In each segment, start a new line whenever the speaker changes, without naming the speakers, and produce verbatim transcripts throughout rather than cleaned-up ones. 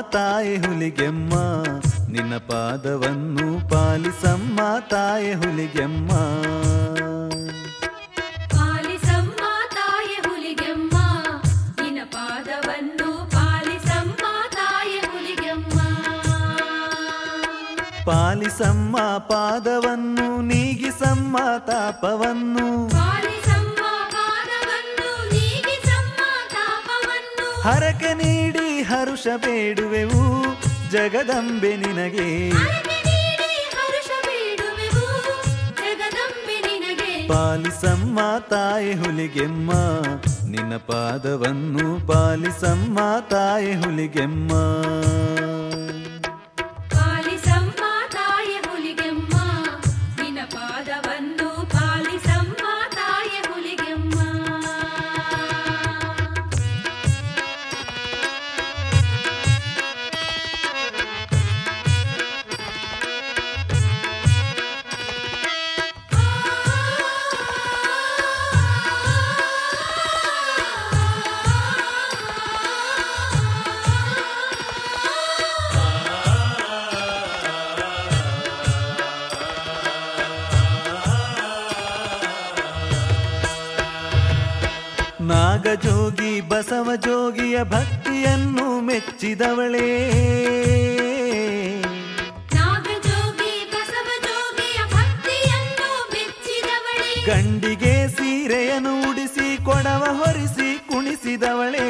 ತಾಯೆ ಹುಲಿಗೆಮ್ಮ, ನಿನ್ನ ಪಾದವನ್ನು ಪಾಲಿಸಮ್ಮ ತಾಯೆ ಹುಲಿಗೆಮ್ಮ.
ಪಾಲಿಸಮ್ಮ ತಾಯೆ ಹುಲಿಗೆಮ್ಮ, ನಿನ್ನ ಪಾದವನ್ನು ಪಾಲಿಸಮ್ಮ ತಾಯೆ ಹುಲಿಗೆಮ್ಮ.
ಪಾಲಿಸಮ್ಮ ಪಾದವನ್ನು ನೀಗಿಸಮ್ಮ ತಾಪವನ್ನು,
ಪಾಲಿಸಮ್ಮ ಪಾದವನ್ನು ನೀಗಿಸಮ್ಮ ತಾಪವನ್ನು.
ಹರಕೆ ನೀಡಿ ಹರುಷ ಬೇಡುವೆವು ಜಗದಂಬೆ ನಿನಗೆ,
ಹರಕೆ ನೀಡಿ ಹರುಷ ಬೇಡುವೆವು ಜಗದಂಬೆ ನಿನಗೆ.
ಪಾಲಿಸಮ್ಮ ತಾಯೆ ಹುಲಿಗೆಮ್ಮ, ನಿನ್ನ ಪಾದವನ್ನು ಪಾಲಿಸಮ್ಮ ತಾಯೆ ಹುಲಿಗೆಮ್ಮ.
ಪಾಲಿಸಮ್ಮ ತಾಯೆ ಹುಲಿಗೆಮ್ಮ, ನಿನ್ನ ಪಾದವನ್ನು ಪಾಲಿಸಮ್ಮ ತಾಯೆ ಹುಲಿಗೆಮ್ಮ.
ನಾಗಜೋಗಿ ಬಸವಜೋಗಿಯ ಭಕ್ತಿಯನ್ನು ಮೆಚ್ಚಿದವಳೇ,
ನಾಗಜೋಗಿ ಬಸವಜೋಗಿಯ ಭಕ್ತಿಯನ್ನು ಮೆಚ್ಚಿದವಳೇ.
ಗಂಡಿಗೆ ಸೀರೆಯನ್ನು ಉಡಿಸಿ ಕೊಡವ ಹೊರಿಸಿ ಕುಣಿಸಿದವಳೇ,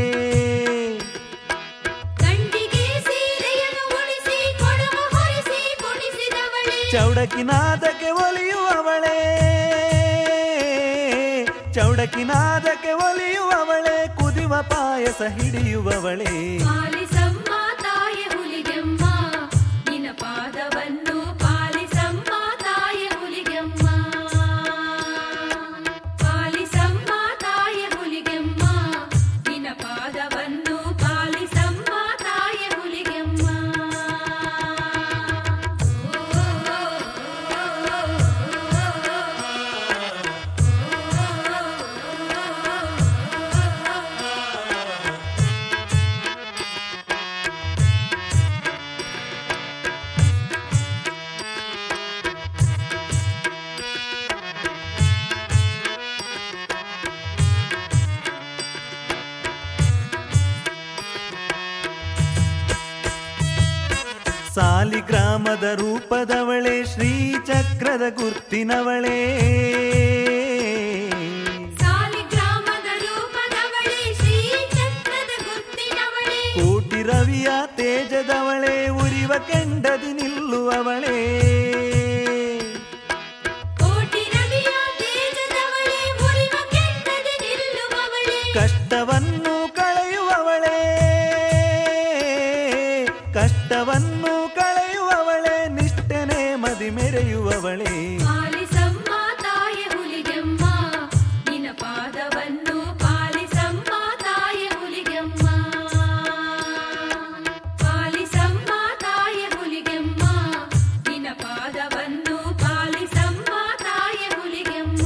ಗಂಡಿಗೆ ಸೀರೆಯನ್ನು ಉಡಿಸಿ ಕೊಡವ ಹೊರಿಸಿ ಕುಣಿಸಿದವಳೇ.
ಚೌಡಕಿನಾದಕ್ಕೆ ಒಲಿಯುವವಳೇ, ಚೌಡಕಿನಾದಕ್ಕೆ ಒಲಿಯುವವಳೇ, ಕುದಿವ ಪಾಯಸ ಹಿಡಿಯುವವಳೇ.
ಪಾಲಿಸಮ್ಮ ತಾಯೆ ಹುಲಿಗೆಮ್ಮ, ನಿನ್ನ ಪಾದವನ್ನು ಪಾಲಿಸಮ್ಮ ತಾಯೆ ಹುಲಿಗೆಮ್ಮ. ಪಾಲಿಸಮ್ಮ ತಾಯೆ ಹುಲಿಗೆಮ್ಮ, ನಿನ್ನ ಪಾದವನ್ನು ಪಾಲಿಸಮ್ಮ ತಾಯೆ ಹುಲಿಗೆಮ್ಮ.
ಸಾಲಿಗ್ರಾಮದ ರೂಪದವಳೆ, ಶ್ರೀಚಕ್ರದ ಗುರ್ತಿನವಳೇ,
ಸಾಲಿಗ್ರಾಮದ ರೂಪದವಳೆ, ಶ್ರೀಚಕ್ರದ ಗುರ್ತಿನವಳೆ.
ಕೋಟಿ ರವಿಯ ತೇಜದವಳೆ, ಉರಿವ ಕೆಂಡದಿ ನಿಲ್ಲುವವಳೇ,
ಕೋಟಿ ರವಿಯ ತೇಜದವಳೆ, ಉರಿವ ಕೆಂಡದಿ ನಿಲ್ಲುವವಳೆ.
ಕಷ್ಟವನ್ನು ಕಳೆಯುವವಳೇ, ಕಷ್ಟವನ್ನು ಕಳೆಯುವವಳೆ, ನಿಷ್ಠೆನೆ ಮದಿ ಮೆರೆಯುವವಳೇ.
ಪಾಲಿಸಮ್ಮ ತಾಯೆ ಹುಲಿಗೆಮ್ಮ, ನಿನ್ನ ಪಾದವನ್ನು ಪಾಲಿಸಮ್ಮ ತಾಯೆ ಹುಲಿಗೆಮ್ಮ. ಪಾಲಿಸಮ್ಮ ತಾಯೆ ಹುಲಿಗೆಮ್ಮ, ನಿನ್ನ ಪಾದವನ್ನು ಪಾಲಿಸಮ್ಮ ತಾಯೆ ಹುಲಿಗೆಮ್ಮ.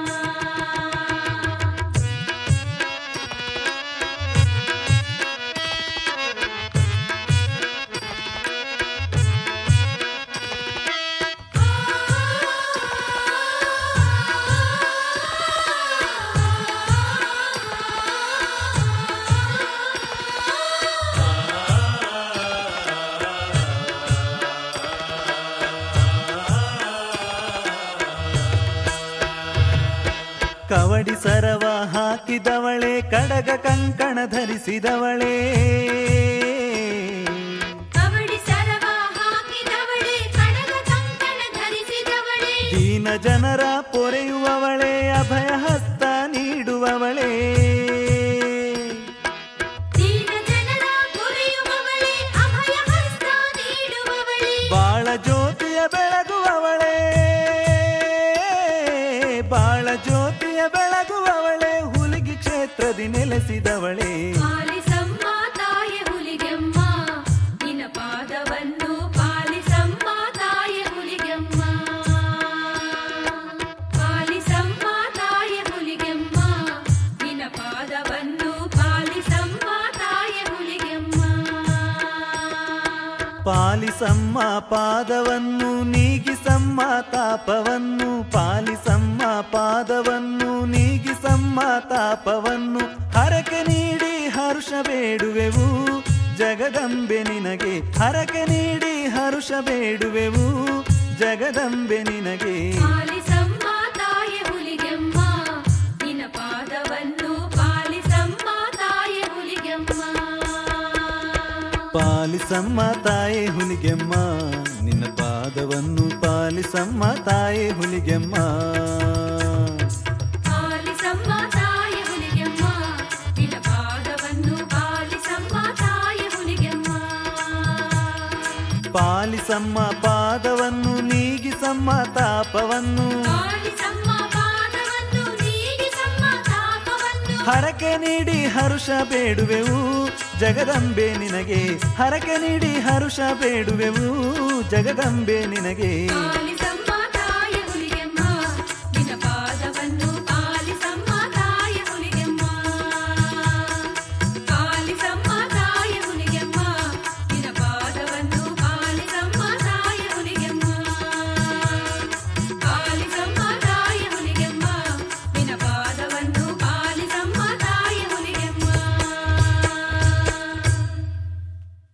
ಕವಡಿ ಸರವ ಹಾಕಿದವಳೆ, ಕಡಗ ಕಂಕಣ ಧರಿಸಿದವಳೇ,
ಕವಡಿ ಸರವ ಹಾಕಿದವಳೆ, ಕಡಗ ಕಂಕಣ ಧರಿಸಿದವಳೆ.
ದೀನ ಜನರ ಪೊರೆಯುವವಳೆ, ಅಭಯ ಹಸ್ತ ನೀಡುವವಳೇ,
ದೀನ ಜನರ ಪೊರೆಯುವವಳೆ, ಅಭಯ ಹಸ್ತ ನೀಡುವವಳೆ.
ಬಾಳ ಜ್ಯೋತಿಯ ಬೆಳಗುವವಳೆ, ಬಾಳ ಜ್ಯೋತಿಯ ಬೆಳಗುವವಳೆ, ಹುಲಿಗಿ ಕ್ಷೇತ್ರದಿ ನೆಲೆಸಿದವಳೇ.
ಪಾಲಿಸಮ್ಮ ತಾಯೆ ಹುಲಿಗೆಮ್ಮ, ನಿನ್ನ ಪಾದವನ್ನು ಪಾಲಿಸಮ್ಮ ತಾಯೆ ಹುಲಿಗೆಮ್ಮ. ಪಾಲಿಸಮ್ಮ ತಾಯೆ ಹುಲಿಗೆಮ್ಮ, ನಿನ್ನ ಪಾದವನ್ನು ಪಾಲಿಸಮ್ಮ ತಾಯೆ ಹುಲಿಗೆಮ್ಮ.
ಪಾಲಿಸಮ್ಮ ಪಾದವನ್ನು ನೀಗಿಸಮ್ಮ ತಾಪವನ್ನು ಪಾಲಿಸಮ್ಮ ಪಾದವನ್ನು ನೀಗಿಸಮ್ಮ ತಾಪವನ್ನು ಹರಕೆ ನೀಡಿ ಹರುಷ ಬೇಡುವೆವು ಜಗದಂಬೆ ನಿನಗೆ ಹರಕೆ ನೀಡಿ ಹರುಷ ಬೇಡುವೆವು ಜಗದಂಬೆ ನಿನಗೆ
ಪಾಲಿಸಮ್ಮ ತಾಯೆ ಹುಲಿಗೆಮ್ಮ ನಿನ್ನ ಪಾದವನ್ನು ಪಾಲಿಸಮ್ಮ ತಾಯೆ ಹುಲಿಗೆಮ್ಮ
ಪಾಲಿಸಮ್ಮ ತಾಯೆ ಹುಲಿಗೆಮ್ಮ ನಿನ್ನ ಪಾದವನ್ನು ಪಾಲಿಸಮ್ಮ ತಾಯೆ ಹುಲಿಗೆಮ್ಮ
ಪಾಲಿಸಮ್ಮ ತಾಯೆ ಹುಲಿಗೆಮ್ಮ ನಿನ್ನ ಪಾದವನ್ನು ಪಾಲಿಸಮ್ಮ ತಾಯೆ ಹುಲಿಗೆಮ್ಮ
ಪಾಲಿಸಮ್ಮ ಪಾದವನ್ನು ನೀಗಿಸಮ್ಮ ತಾಪವನ್ನು
ಪಾಲಿಸಮ್ಮ ಪಾದವನ್ನು ನೀಗಿಸಮ್ಮ ತಾಪವನ್ನು
ಹರಕೆ ನೀಡಿ ಹರುಷ ಬೇಡುವೆವು ಜಗದಂಬೆ ನಿನಗೆ ಹರಕೆ ನೀಡಿ ಹರುಷ ಬೇಡುವೆವು ಜಗದಂಬೆ ನಿನಗೆ